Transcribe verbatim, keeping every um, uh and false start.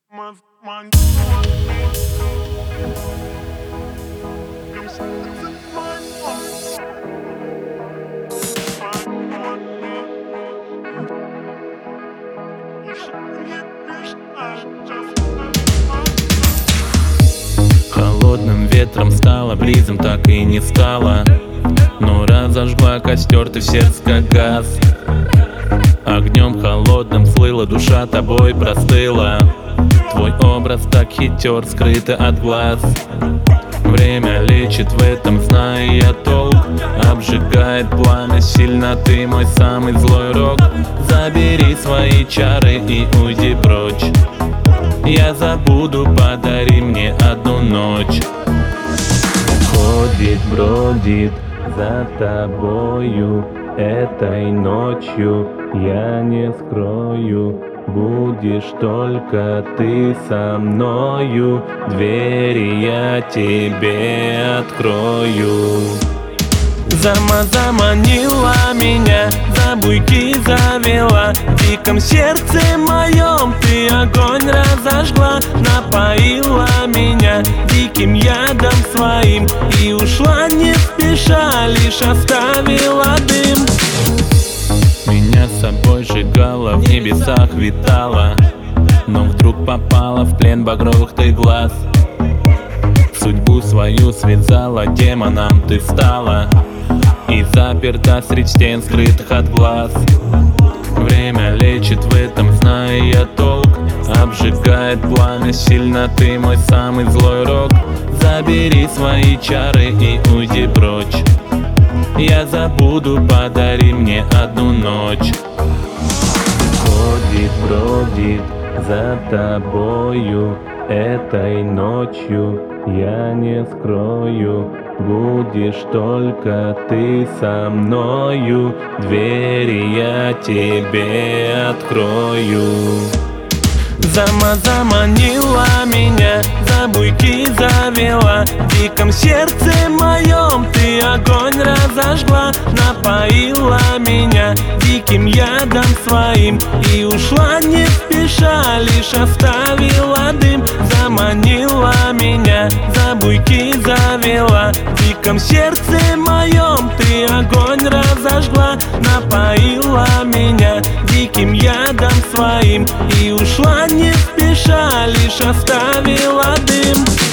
Холодным ветром стало, бризом так и не стало. Но разожгла костер, ты в сердце как газ. Огнем холодным слыла, душа тобой простыла. Твой образ так хитер, скрыто от глаз. Время лечит, в этом знаю я толк. Обжигает пламя сильно, ты мой самый злой рок. Забери свои чары и уйди прочь. Я забуду, подари мне одну ночь. Ходит, бродит за тобою этой ночью, я не скрою. Будешь только ты со мною, двери я тебе открою. Зама заманила меня, за буйки завела. В диком сердце моем ты огонь разожгла. Напоила меня диким ядом своим и ушла не спеша, лишь оставила дым. Меня с собой сжигала, в небесах витала, но вдруг попала в плен багровых ты глаз. Судьбу свою связала, демоном ты стала и заперта средь стен, скрытых от глаз. Время лечит, в этом знаю я толк. Обжигает пламя сильно, ты мой самый злой рок. Забери свои чары и уйди прочь. Я забуду, подари мне одну ночь. Ходит, бродит за тобою этой ночью, я не скрою. Будешь только ты со мною, двери я тебе открою. Зама заманила меня, за буйки завела. В диком сердце моем ты огонь разожгла. Напоила меня диким ядом своим и ушла не спеша, лишь оставила дым. Заманила меня, за буйки завела. В диком сердце моем ты огонь разожгла. Напоила меня диким ядом своим и ушла не спеша, лишь оставила дым.